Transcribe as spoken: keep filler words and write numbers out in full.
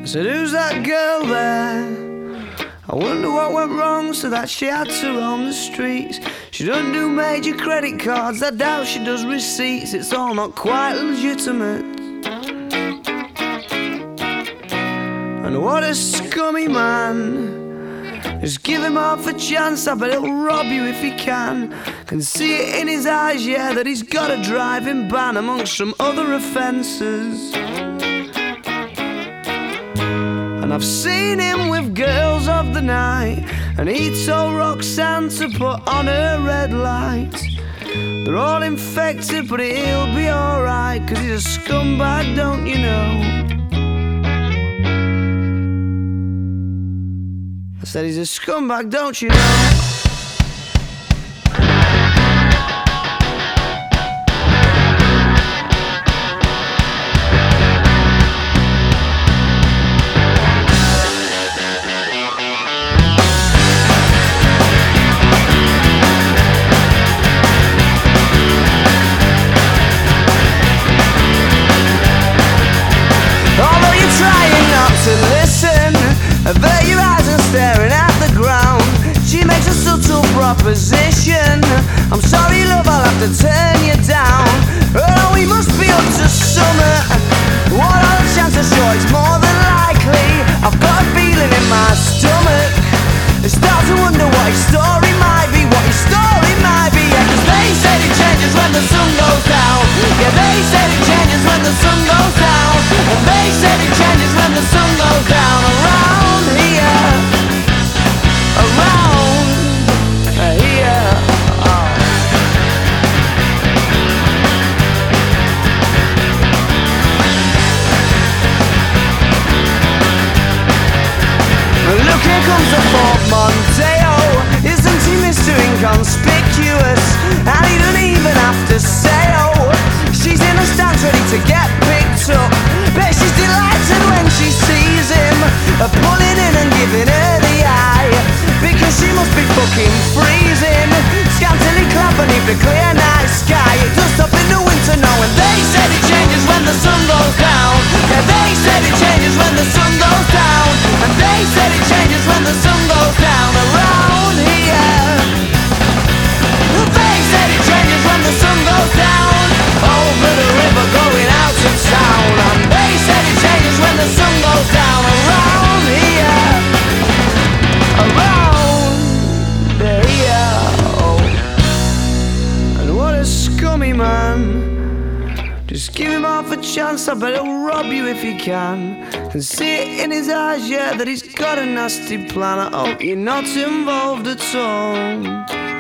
I said, who's that girl there? I wonder what went wrong so that she had to roam the streets. She doesn't do major credit cards, I doubt she does receipts. It's all not quite legitimate. And what a scummy man. Just give him half a chance, I bet he'll rob you if he can. Can see it in his eyes, yeah, that he's got a driving ban amongst some other offences. And I've seen him with girls of the night, and he told Roxanne to put on her red light. They're all infected, but he'll be alright, 'cause he's a scumbag, don't you know? I said he's a scumbag, don't you know? Although you're trying not to listen, avert your eyes and staring at the ground. She makes a subtle proposition. I'm sorry, love, I'll have to turn you down. Oh, we must be up to summer. What are the chances? Sure, it's more than likely. I've got a feeling in my stomach. I start to wonder what his story might be, what his story might be. Yeah, 'cause they said it changes when the sun goes down. Yeah, they said it changes when the sun goes down. And they said it changes when the sun goes down. Around here, around here. Oh. Look, here comes the portmanteau. Isn't he Mister Inconspicuous? And he doesn't even have to say oh. She's in the stands ready to get picked up. Bet she's delighted when she sees him, uh, pulling in and giving her the eye, because she must be fucking freezing. Scantily clad beneath the clear night sky. It does stop in the winter now, and they said it changes when the sun goes down. Yeah, they said it changes when the sun goes down. And they said it changes when the sun goes down. Around here, they said it changes when the sun goes down. Over the river going out of town. And they said it changes when the sun goes down. Around here, around here. Oh. And what a scummy man. Just give him half a chance, I bet he'll rob you if he can. Can see it in his eyes, yeah, that he's got a nasty plan. I hope you're not involved at all.